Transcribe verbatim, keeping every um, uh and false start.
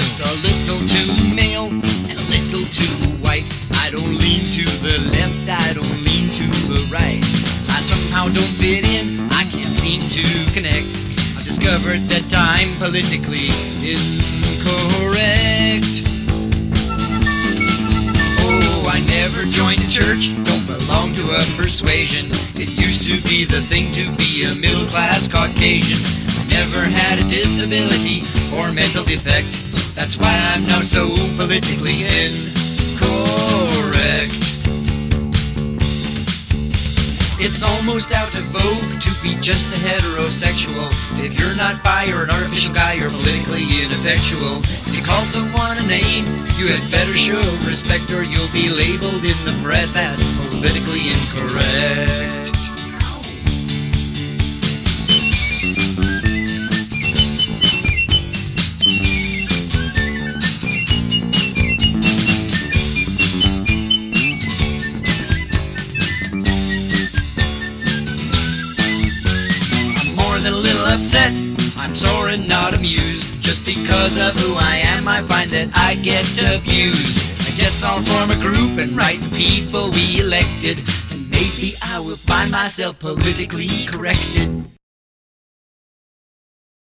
just a little too male and a little too white. I don't lean to the left, I don't lean to the right. I somehow don't fit in, I can't seem to connect. I've discovered that I'm politically incorrect. Oh, I never joined a church, don't belong to a persuasion. It used to be the thing to be a middle-class Caucasian. I never had a disability or mental defect. That's why I'm now so politically incorrect. It's almost out of vogue to be just a heterosexual. If you're not bi or an artificial guy, you're politically ineffectual. If you call someone a name, you had better show respect, or you'll be labeled in the press as politically incorrect. Upset, I'm sore and not amused. Just because of who I am, I find that I get abused. I guess I'll form a group and write the people we elected, and maybe I will find myself politically corrected.